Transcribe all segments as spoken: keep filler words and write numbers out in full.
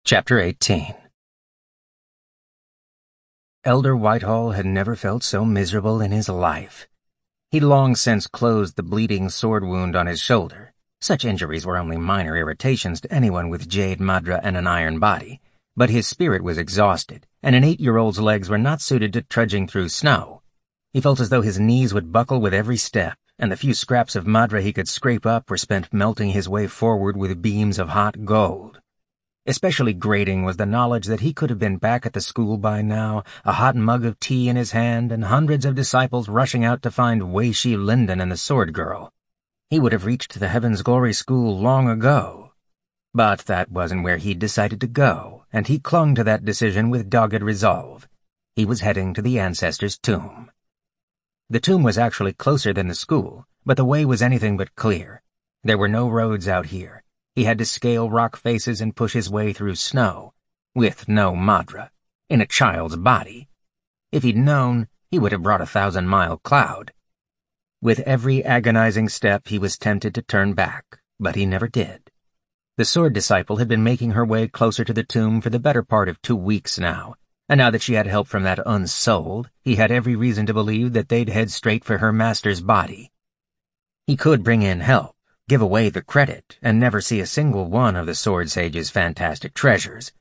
Chapter eighteen. Elder Whitehall had never felt so miserable in his life. He'd long since closed the bleeding sword wound on his shoulder. Such injuries were only minor irritations to anyone with jade madra and an iron body, but his spirit was exhausted, and an eight-year-old's legs were not suited to trudging through snow. He felt as though his knees would buckle with every step, and the few scraps of madra he could scrape up were spent melting his way forward with beams of hot gold. Especially grating was the knowledge that he could have been back at the school by now, a hot mug of tea in his hand, and hundreds of disciples rushing out to find Wei Shi Linden and the Sword Girl. He would have reached the Heaven's Glory School long ago. But that wasn't where he'd decided to go, and he clung to that decision with dogged resolve. He was heading to the ancestor's tomb. The tomb was actually closer than the school, but the way was anything but clear. There were no roads out here. He had to scale rock faces and push his way through snow, with no madra, in a child's body. If he'd known, he would have brought a thousand-mile cloud. With every agonizing step, he was tempted to turn back, but he never did. The sword disciple had been making her way closer to the tomb for the better part of two weeks now, and now that she had help from that unsouled, he had every reason to believe that they'd head straight for her master's body. He could bring in help, give away the credit, and never see a single one of the Sword Sage's fantastic treasures.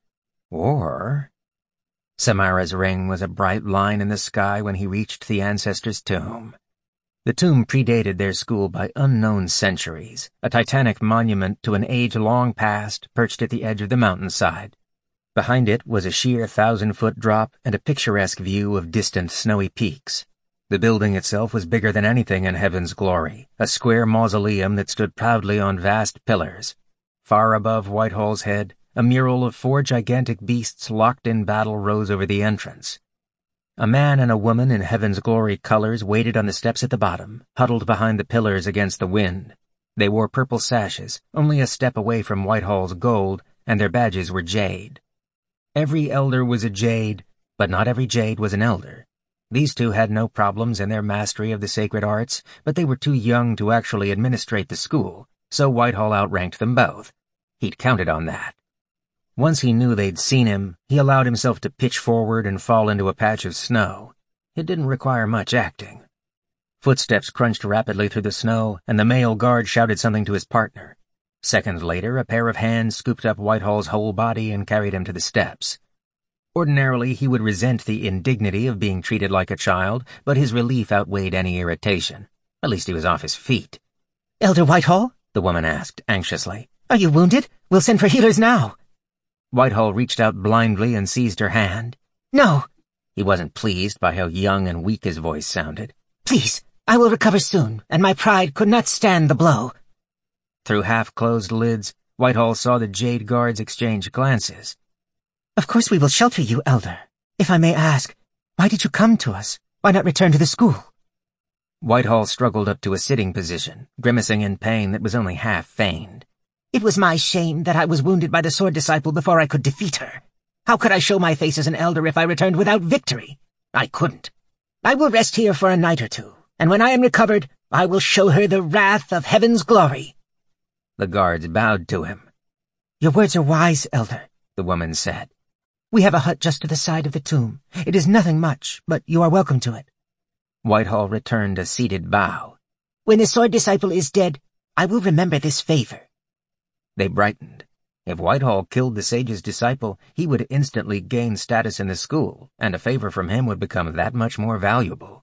Or... Samara's ring was a bright line in the sky when he reached the ancestor's tomb. The tomb predated their school by unknown centuries, a titanic monument to an age long past perched at the edge of the mountainside. Behind it was a sheer thousand-foot drop and a picturesque view of distant snowy peaks. The building itself was bigger than anything in Heaven's Glory, a square mausoleum that stood proudly on vast pillars. Far above Whitehall's head, a mural of four gigantic beasts locked in battle rose over the entrance. A man and a woman in Heaven's Glory colors waited on the steps at the bottom, huddled behind the pillars against the wind. They wore purple sashes, only a step away from Whitehall's gold, and their badges were jade. Every elder was a jade, but not every jade was an elder. These two had no problems in their mastery of the sacred arts, but they were too young to actually administrate the school, so Whitehall outranked them both. He'd counted on that. Once he knew they'd seen him, he allowed himself to pitch forward and fall into a patch of snow. It didn't require much acting. Footsteps crunched rapidly through the snow, and the male guard shouted something to his partner. Seconds later, a pair of hands scooped up Whitehall's whole body and carried him to the steps. Ordinarily, he would resent the indignity of being treated like a child, but his relief outweighed any irritation. At least he was off his feet. "Elder Whitehall?" the woman asked, anxiously. "Are you wounded? We'll send for healers now." Whitehall reached out blindly and seized her hand. "No." He wasn't pleased by how young and weak his voice sounded. "Please, I will recover soon, and my pride could not stand the blow." Through half-closed lids, Whitehall saw the jade guards exchange glances. "Of course we will shelter you, Elder. If I may ask, why did you come to us? Why not return to the school?" Whitehall struggled up to a sitting position, grimacing in pain that was only half feigned. "It was my shame that I was wounded by the sword disciple before I could defeat her. How could I show my face as an elder if I returned without victory? I couldn't. I will rest here for a night or two, and when I am recovered, I will show her the wrath of Heaven's Glory." The guards bowed to him. "Your words are wise, Elder," the woman said. "We have a hut just to the side of the tomb. It is nothing much, but you are welcome to it." Whitehall returned a seated bow. "When the sword disciple is dead, I will remember this favor." They brightened. If Whitehall killed the sage's disciple, he would instantly gain status in the school, and a favor from him would become that much more valuable.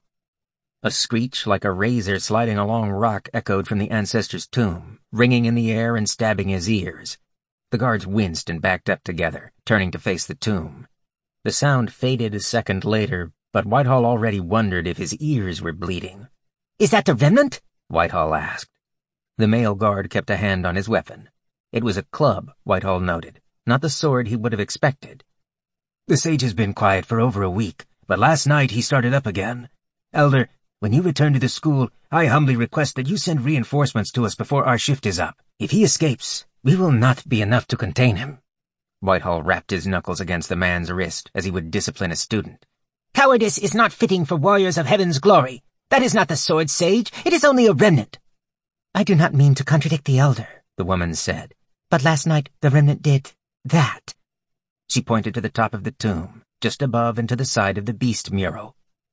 A screech like a razor sliding along rock echoed from the ancestor's tomb, ringing in the air and stabbing his ears. The guards winced and backed up together, turning to face the tomb. The sound faded a second later, but Whitehall already wondered if his ears were bleeding. "Is that the remnant?" Whitehall asked. The male guard kept a hand on his weapon. It was a club, Whitehall noted, not the sword he would have expected. "The sage has been quiet for over a week, but last night he started up again. Elder, when you return to the school, I humbly request that you send reinforcements to us before our shift is up. If he escapes, we will not be enough to contain him." Whitehall rapped his knuckles against the man's wrist as he would discipline a student. "Cowardice is not fitting for warriors of Heaven's Glory. That is not the sword sage. It is only a remnant." "I do not mean to contradict the Elder," the woman said, "but last night the remnant did that." She pointed to the top of the tomb, just above and to the side of the beast mural.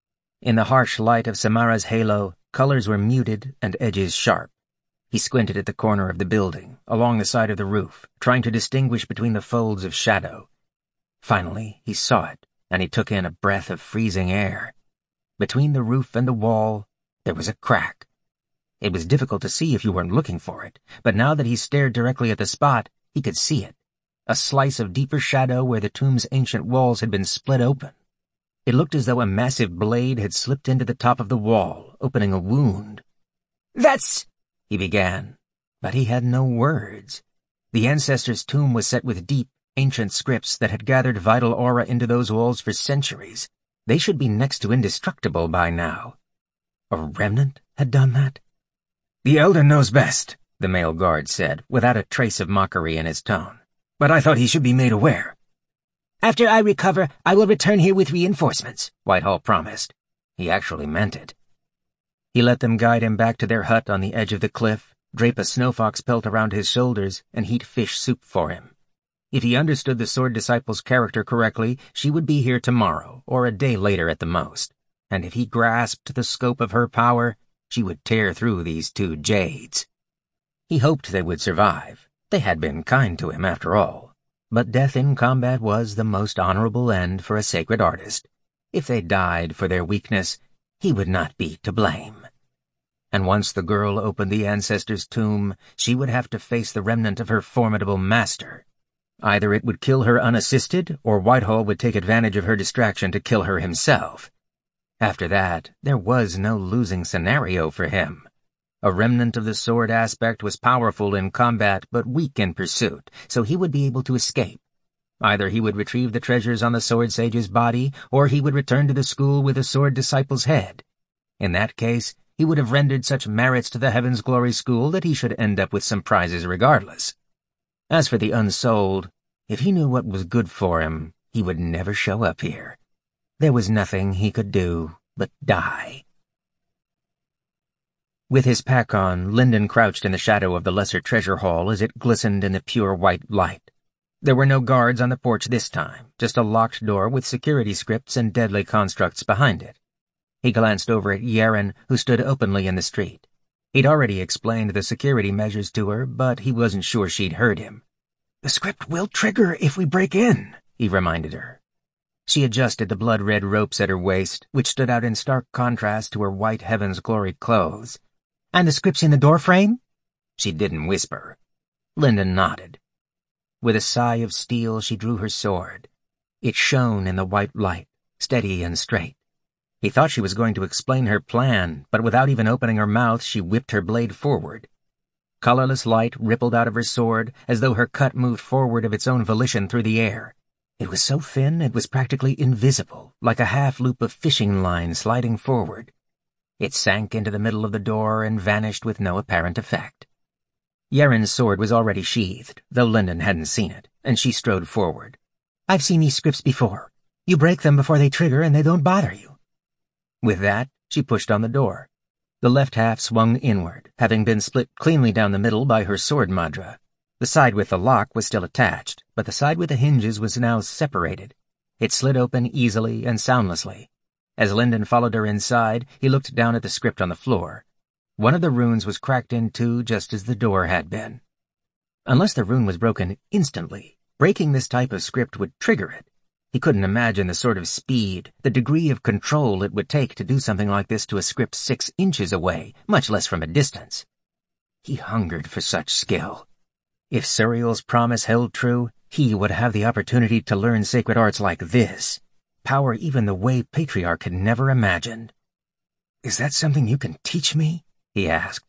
In the harsh light of Samara's halo, colors were muted and edges sharp. He squinted at the corner of the building, along the side of the roof, trying to distinguish between the folds of shadow. Finally, he saw it, and he took in a breath of freezing air. Between the roof and the wall, there was a crack. It was difficult to see if you weren't looking for it, but now that he stared directly at the spot, he could see it. A slice of deeper shadow where the tomb's ancient walls had been split open. It looked as though a massive blade had slipped into the top of the wall, opening a wound. "That's—" he began, but he had no words. The ancestor's tomb was set with deep, ancient scripts that had gathered vital aura into those walls for centuries. They should be next to indestructible by now. A remnant had done that? "The Elder knows best," the male guard said, without a trace of mockery in his tone. "But I thought he should be made aware." "After I recover, I will return here with reinforcements," Whitehall promised. He actually meant it. He let them guide him back to their hut on the edge of the cliff, drape a snowfox pelt around his shoulders, and heat fish soup for him. If he understood the Sword Disciple's character correctly, she would be here tomorrow, or a day later at the most. And if he grasped the scope of her power, she would tear through these two jades. He hoped they would survive. They had been kind to him, after all. But death in combat was the most honorable end for a sacred artist. If they died for their weakness, he would not be to blame. And once the girl opened the ancestor's tomb, she would have to face the remnant of her formidable master. Either it would kill her unassisted, or Whitehall would take advantage of her distraction to kill her himself. After that, there was no losing scenario for him. A remnant of the sword aspect was powerful in combat but weak in pursuit, so he would be able to escape. Either he would retrieve the treasures on the sword sage's body, or he would return to the school with the sword disciple's head. In that case, he would have rendered such merits to the Heaven's Glory School that he should end up with some prizes regardless. As for the unsold, if he knew what was good for him, he would never show up here. There was nothing he could do but die. With his pack on, Lyndon crouched in the shadow of the lesser treasure hall as it glistened in the pure white light. There were no guards on the porch this time, just a locked door with security scripts and deadly constructs behind it. He glanced over at Yeren, who stood openly in the street. He'd already explained the security measures to her, but he wasn't sure she'd heard him. "The script will trigger if we break in," he reminded her. She adjusted the blood-red ropes at her waist, which stood out in stark contrast to her white Heaven's Glory clothes. "And the script's in the door frame?" She didn't whisper. Lyndon nodded. With a sigh of steel, she drew her sword. It shone in the white light, steady and straight. He thought she was going to explain her plan, but without even opening her mouth, she whipped her blade forward. Colorless light rippled out of her sword, as though her cut moved forward of its own volition through the air. It was so thin it was practically invisible, like a half-loop of fishing line sliding forward. It sank into the middle of the door and vanished with no apparent effect. Yeren's sword was already sheathed, though Lyndon hadn't seen it, and she strode forward. "I've seen these scripts before. You break them before they trigger and they don't bother you." With that, she pushed on the door. The left half swung inward, having been split cleanly down the middle by her sword mudra. The side with the lock was still attached, but the side with the hinges was now separated. It slid open easily and soundlessly. As Lyndon followed her inside, he looked down at the script on the floor. One of the runes was cracked in two just as the door had been. Unless the rune was broken instantly, breaking this type of script would trigger it. He couldn't imagine the sort of speed, the degree of control it would take to do something like this to a script six inches away, much less from a distance. He hungered for such skill. If Suriel's promise held true, he would have the opportunity to learn sacred arts like this. Power even the way Patriarch had never imagined. "Is that something you can teach me?" he asked.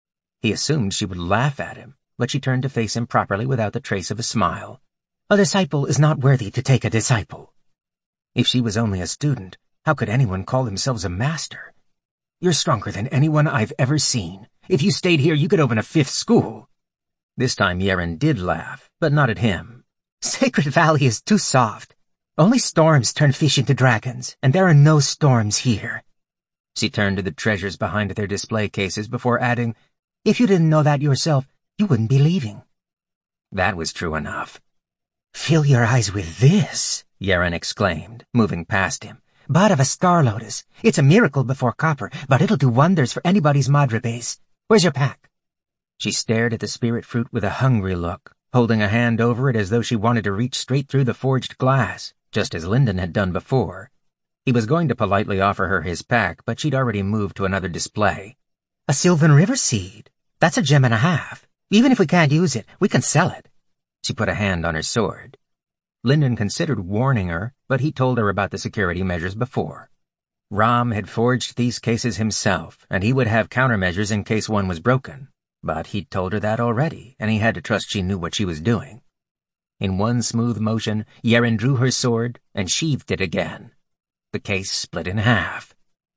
He assumed she would laugh at him, but she turned to face him properly without the trace of a smile. "A disciple is not worthy to take a disciple." If she was only a student, how could anyone call themselves a master? "You're stronger than anyone I've ever seen. If you stayed here, you could open a fifth school." This time Yeren did laugh, but not at him. "Sacred Valley is too soft. Only storms turn fish into dragons, and there are no storms here." She turned to the treasures behind their display cases before adding, "If you didn't know that yourself, you wouldn't be leaving." That was true enough. Fill your eyes with this, Yeren exclaimed, moving past him. Bud of a star lotus. It's a miracle before copper, but it'll do wonders for anybody's Madra base. Where's your pack? She stared at the spirit fruit with a hungry look, holding a hand over it as though she wanted to reach straight through the forged glass, just as Lyndon had done before. He was going to politely offer her his pack, but she'd already moved to another display. A Sylvan River seed. That's a gem and a half. Even if we can't use it, we can sell it. She put a hand on her sword. Lyndon considered warning her, but he told her about the security measures before. Rom had forged these cases himself, and he would have countermeasures in case one was broken. But he'd told her that already, and he had to trust she knew what she was doing. In one smooth motion, Yeren drew her sword and sheathed it again. The case split in half.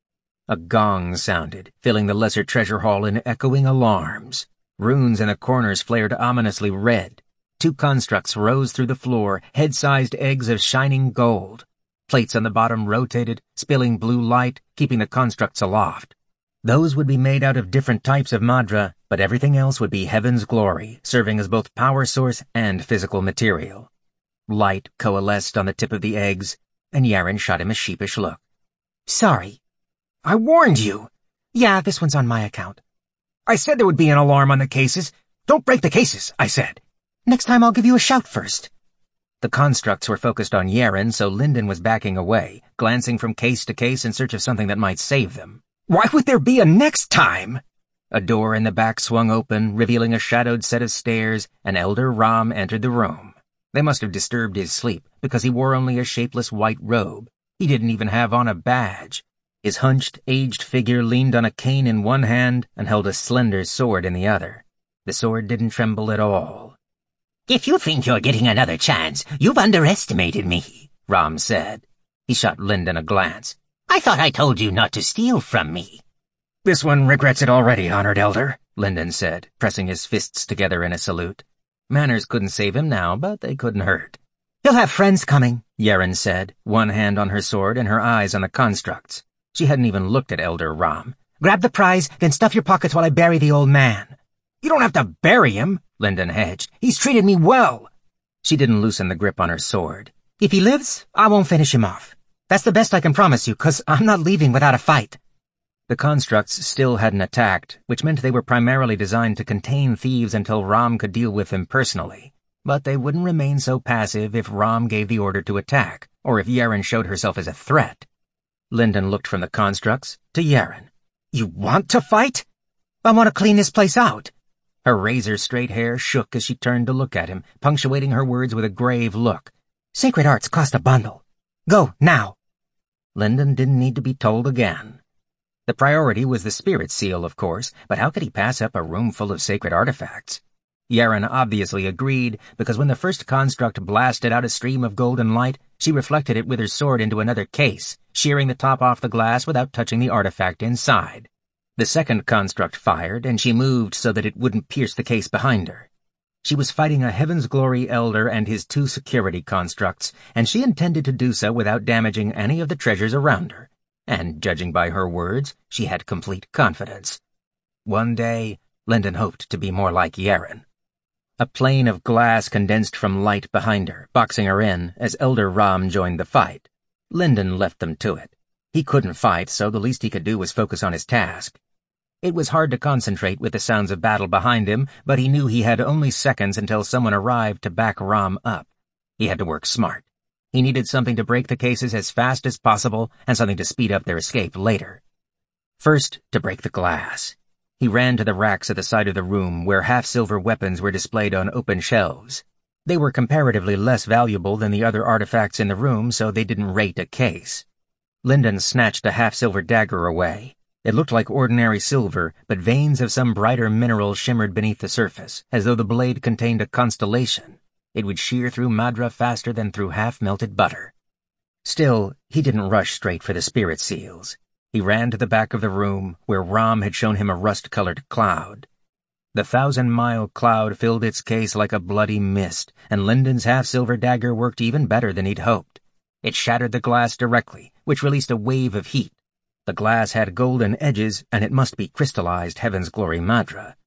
A gong sounded, filling the lesser treasure hall in echoing alarms. Runes in the corners flared ominously red. Two constructs rose through the floor, head-sized eggs of shining gold. Plates on the bottom rotated, spilling blue light, keeping the constructs aloft. Those would be made out of different types of Madra, but everything else would be Heaven's Glory, serving as both power source and physical material. Light coalesced on the tip of the eggs, and Yeren shot him a sheepish look. Sorry. I warned you. Yeah, this one's on my account. I said there would be an alarm on the cases. Don't break the cases, I said. Next time I'll give you a shout first. The constructs were focused on Yeren, so Lyndon was backing away, glancing from case to case in search of something that might save them. Why would there be a next time? A door in the back swung open, revealing a shadowed set of stairs, and Elder Rom entered the room. They must have disturbed his sleep, because he wore only a shapeless white robe. He didn't even have on a badge. His hunched, aged figure leaned on a cane in one hand and held a slender sword in the other. The sword didn't tremble at all. If you think you're getting another chance, you've underestimated me, Rom said. He shot Lyndon a glance. I thought I told you not to steal from me. This one regrets it already, Honored Elder, Lyndon said, pressing his fists together in a salute. Manners couldn't save him now, but they couldn't hurt. He'll have friends coming, Yeren said, one hand on her sword and her eyes on the constructs. She hadn't even looked at Elder Rom. Grab the prize, then stuff your pockets while I bury the old man. You don't have to bury him, Lyndon hedged. He's treated me well. She didn't loosen the grip on her sword. If he lives, I won't finish him off. That's the best I can promise you, 'cause I'm not leaving without a fight. The constructs still hadn't attacked, which meant they were primarily designed to contain thieves until Rom could deal with them personally. But they wouldn't remain so passive if Rom gave the order to attack, or if Yeren showed herself as a threat. Lyndon looked from the constructs to Yeren. You want to fight? I want to clean this place out. Her razor-straight hair shook as she turned to look at him, punctuating her words with a grave look. Sacred arts cost a bundle. Go, now. Lyndon didn't need to be told again. The priority was the spirit seal, of course, but how could he pass up a room full of sacred artifacts? Yeren obviously agreed, because when the first construct blasted out a stream of golden light, she reflected it with her sword into another case, shearing the top off the glass without touching the artifact inside. The second construct fired, and she moved so that it wouldn't pierce the case behind her. She was fighting a Heaven's Glory Elder and his two security constructs, and she intended to do so without damaging any of the treasures around her. And, judging by her words, she had complete confidence. One day, Lyndon hoped to be more like Yeren. A plane of glass condensed from light behind her, boxing her in, as Elder Rom joined the fight. Lyndon left them to it. He couldn't fight, so the least he could do was focus on his task. It was hard to concentrate with the sounds of battle behind him, but he knew he had only seconds until someone arrived to back Rom up. He had to work smart. He needed something to break the cases as fast as possible and something to speed up their escape later. First, to break the glass. He ran to the racks at the side of the room where half-silver weapons were displayed on open shelves. They were comparatively less valuable than the other artifacts in the room, so they didn't rate a case. Lyndon snatched a half-silver dagger away. It looked like ordinary silver, but veins of some brighter mineral shimmered beneath the surface, as though the blade contained a constellation. It would shear through Madra faster than through half-melted butter. Still, he didn't rush straight for the spirit seals. He ran to the back of the room, where Rom had shown him a rust-colored cloud. The thousand-mile cloud filled its case like a bloody mist, and Lyndon's half-silver dagger worked even better than he'd hoped. It shattered the glass directly, which released a wave of heat. The glass had golden edges, and it must be crystallized Heaven's Glory Madra.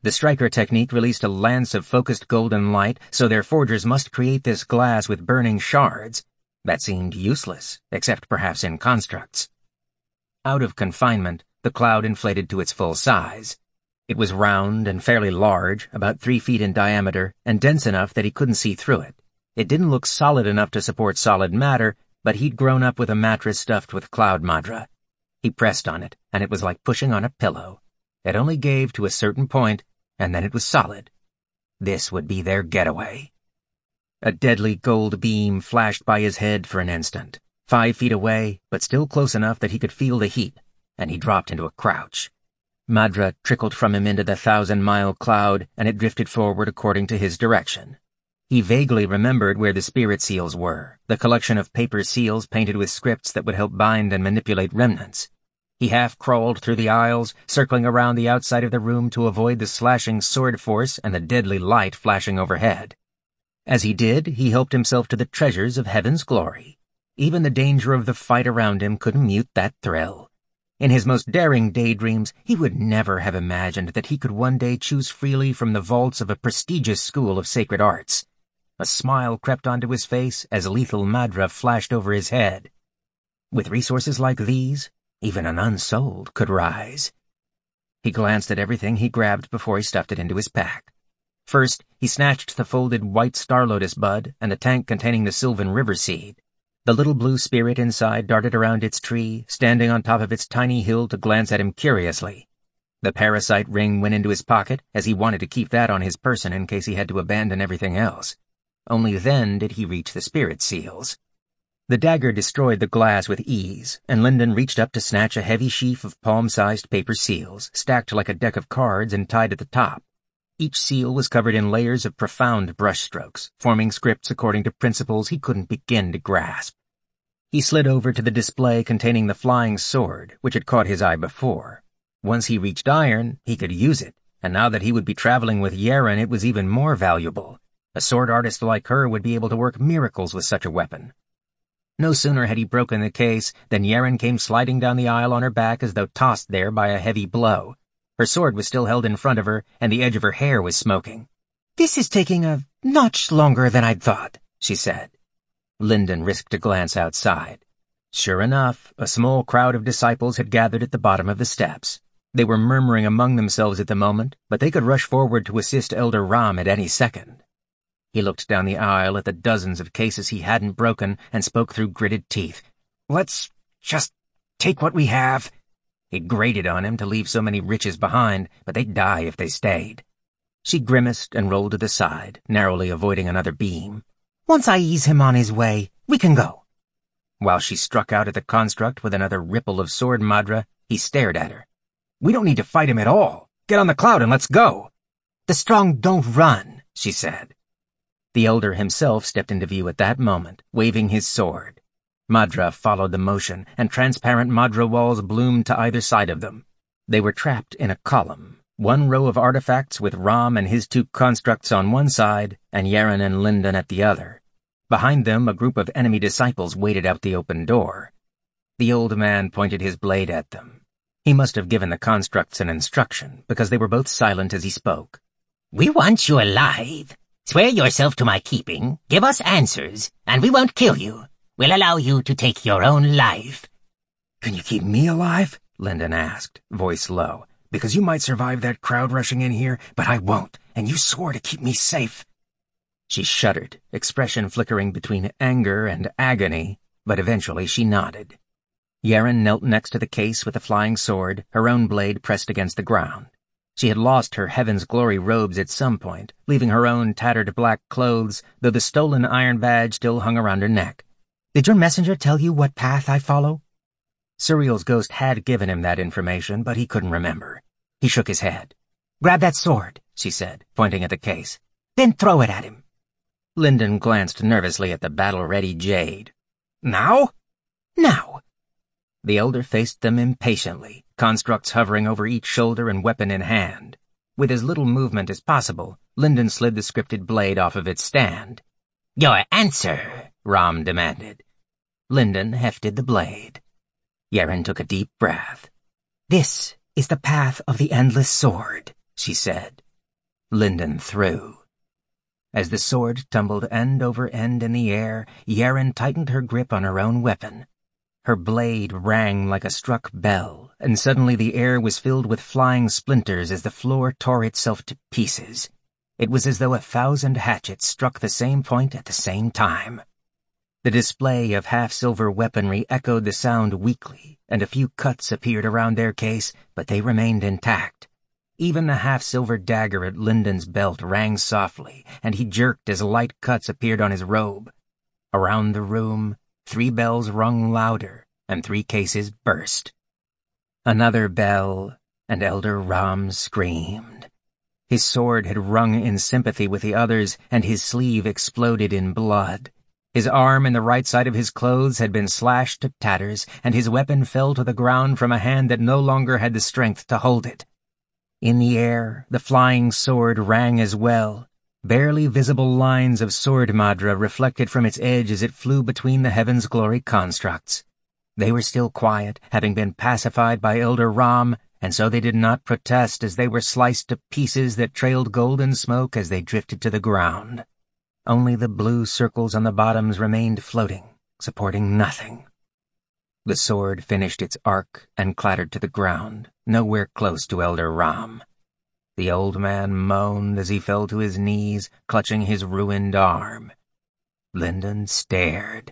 The striker technique released a lance of focused golden light, so their forgers must create this glass with burning shards. That seemed useless, except perhaps in constructs. Out of confinement, the cloud inflated to its full size. It was round and fairly large, about three feet in diameter, and dense enough that he couldn't see through it. It didn't look solid enough to support solid matter, but he'd grown up with a mattress stuffed with cloud madra. He pressed on it, and it was like pushing on a pillow. It only gave to a certain point, and then it was solid. This would be their getaway. A deadly gold beam flashed by his head for an instant, five feet away, but still close enough that he could feel the heat, and he dropped into a crouch. Madra trickled from him into the thousand-mile cloud, and it drifted forward according to his direction. He vaguely remembered where the spirit seals were, the collection of paper seals painted with scripts that would help bind and manipulate remnants. He half-crawled through the aisles, circling around the outside of the room to avoid the slashing sword force and the deadly light flashing overhead. As he did, he helped himself to the treasures of heaven's glory. Even the danger of the fight around him couldn't mute that thrill. In his most daring daydreams, he would never have imagined that he could one day choose freely from the vaults of a prestigious school of sacred arts. A smile crept onto his face as lethal madra flashed over his head. With resources like these, even an unsouled could rise. He glanced at everything he grabbed before he stuffed it into his pack. First, he snatched the folded white star lotus bud and the tank containing the sylvan river seed. The little blue spirit inside darted around its tree, standing on top of its tiny hill to glance at him curiously. The parasite ring went into his pocket, as he wanted to keep that on his person in case he had to abandon everything else. Only then did he reach the spirit seals. The dagger destroyed the glass with ease, and Lyndon reached up to snatch a heavy sheaf of palm-sized paper seals, stacked like a deck of cards and tied at the top. Each seal was covered in layers of profound brushstrokes, forming scripts according to principles he couldn't begin to grasp. He slid over to the display containing the flying sword, which had caught his eye before. Once he reached iron, he could use it, and now that he would be traveling with Yeren, it was even more valuable. A sword artist like her would be able to work miracles with such a weapon. No sooner had he broken the case than Yeren came sliding down the aisle on her back as though tossed there by a heavy blow. Her sword was still held in front of her, and the edge of her hair was smoking. "This is taking a notch longer than I'd thought," she said. Lyndon risked a glance outside. Sure enough, a small crowd of disciples had gathered at the bottom of the steps. They were murmuring among themselves at the moment, but they could rush forward to assist Elder Ram at any second. He looked down the aisle at the dozens of cases he hadn't broken and spoke through gritted teeth. "Let's just take what we have." It grated on him to leave so many riches behind, but they'd die if they stayed. She grimaced and rolled to the side, narrowly avoiding another beam. "Once I ease him on his way, we can go." While she struck out at the construct with another ripple of sword madra, he stared at her. "We don't need to fight him at all. Get on the cloud and let's go." "The strong don't run," she said. The elder himself stepped into view at that moment, waving his sword. Madra followed the motion, and transparent madra walls bloomed to either side of them. They were trapped in a column, one row of artifacts with Ram and his two constructs on one side, and Yeren and Lyndon at the other. Behind them, a group of enemy disciples waited out the open door. The old man pointed his blade at them. He must have given the constructs an instruction, because they were both silent as he spoke. "We want you alive. Swear yourself to my keeping, give us answers, and we won't kill you. We'll allow you to take your own life." "Can you keep me alive?" Lyndon asked, voice low. "Because you might survive that crowd rushing in here, but I won't, and you swore to keep me safe." She shuddered, expression flickering between anger and agony, but eventually she nodded. Yeren knelt next to the case with the flying sword, her own blade pressed against the ground. She had lost her Heaven's Glory robes at some point, leaving her own tattered black clothes, though the stolen iron badge still hung around her neck. "Did your messenger tell you what path I follow?" Suriel's ghost had given him that information, but he couldn't remember. He shook his head. "Grab that sword," she said, pointing at the case. "Then throw it at him." Lyndon glanced nervously at the battle-ready jade. "Now?" "Now." The elder faced them impatiently, constructs hovering over each shoulder and weapon in hand. With as little movement as possible, Lyndon slid the scripted blade off of its stand. "Your answer," Ram demanded. Lyndon hefted the blade. Yeren took a deep breath. "This is the path of the endless sword," she said. Lyndon threw. As the sword tumbled end over end in the air, Yeren tightened her grip on her own weapon. Her blade rang like a struck bell, and suddenly the air was filled with flying splinters as the floor tore itself to pieces. It was as though a thousand hatchets struck the same point at the same time. The display of half-silver weaponry echoed the sound weakly, and a few cuts appeared around their case, but they remained intact. Even the half-silver dagger at Lyndon's belt rang softly, and he jerked as light cuts appeared on his robe. Around the room, three bells rung louder, and three cases burst. Another bell, and Elder Ram screamed. His sword had rung in sympathy with the others, and his sleeve exploded in blood. His arm and the right side of his clothes had been slashed to tatters, and his weapon fell to the ground from a hand that no longer had the strength to hold it. In the air, the flying sword rang as well. Barely visible lines of sword madra reflected from its edge as it flew between the Heaven's Glory constructs. They were still quiet, having been pacified by Elder Ram, and so they did not protest as they were sliced to pieces that trailed golden smoke as they drifted to the ground. Only the blue circles on the bottoms remained floating, supporting nothing. The sword finished its arc and clattered to the ground, nowhere close to Elder Ram. The old man moaned as he fell to his knees, clutching his ruined arm. Lyndon stared.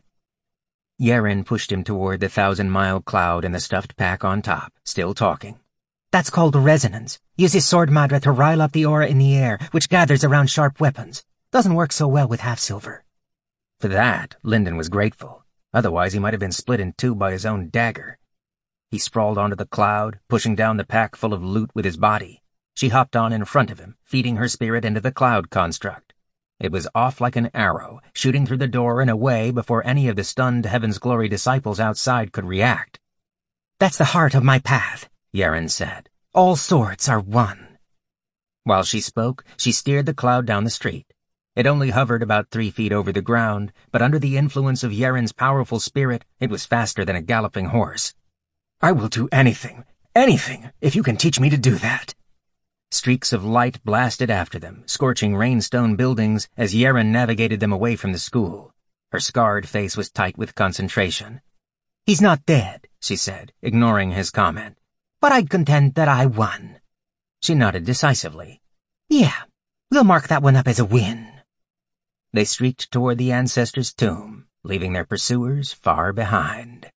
Yeren pushed him toward the thousand-mile cloud and the stuffed pack on top, still talking. That's called resonance. Uses sword madra to rile up the aura in the air, which gathers around sharp weapons. Doesn't work so well with half-silver. For that, Lyndon was grateful. Otherwise, he might have been split in two by his own dagger. He sprawled onto the cloud, pushing down the pack full of loot with his body. She hopped on in front of him, feeding her spirit into the cloud construct. It was off like an arrow, shooting through the door and away before any of the stunned Heaven's Glory disciples outside could react. That's the heart of my path, Yeren said. All swords are one. While she spoke, she steered the cloud down the street. It only hovered about three feet over the ground, but under the influence of Yeren's powerful spirit, it was faster than a galloping horse. I will do anything, anything, if you can teach me to do that. Streaks of light blasted after them, scorching rainstone buildings as Yeren navigated them away from the school. Her scarred face was tight with concentration. He's not dead, she said, ignoring his comment. But I'd contend that I won. She nodded decisively. Yeah, we'll mark that one up as a win. They streaked toward the ancestors' tomb, leaving their pursuers far behind.